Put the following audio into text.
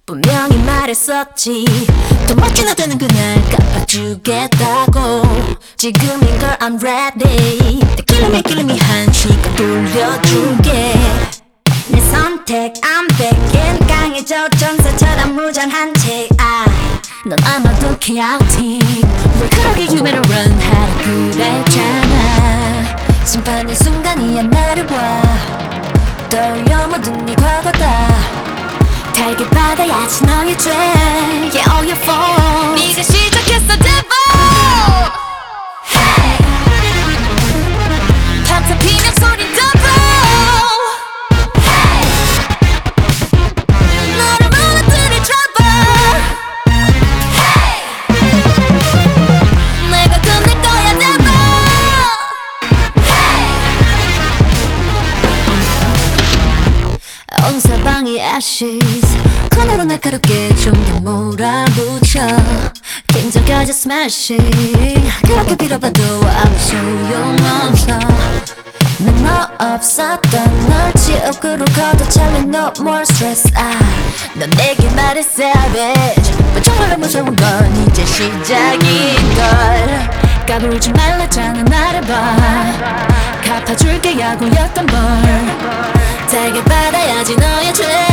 분명히 말했었지. 더 멋진 아들은 그날 갚아주겠다고. 지금인걸 I'm ready. killing me 한 시간 돌려줄게. 내 선택 I'm back. 강해져 전사처럼 무장한 채 넌 아마도 chaotic. 왜 그렇게 you better run 하라 그랬잖아. 심판의 순간이야 나를 봐. 떠올려 모든 네 과거다. 달게 받아야지 너의 죄. Yeah all your fault. 네가 시작했어 devil. Hey. 탑탑 비명 소리 double. Hey. 너를 무너뜨릴 trouble. Hey. 내가 끝낼 거야 devil. Hey. 온 사방이 ashes. 코너로 날카롭게 좀 더 몰아붙여. 긴장까지 smashing. 그렇게 빌어봐도 아무 소용없어. 난 너 없었던 널 지옥으로 걷어차면 no more stress. 넌 내게 말해 savage. 정말로 무서운 건 이제 시작인걸. 까불지 말랬잖아 나를 봐. 갚아줄게 야구였던 벌. 달게 받아야지 너의 죄.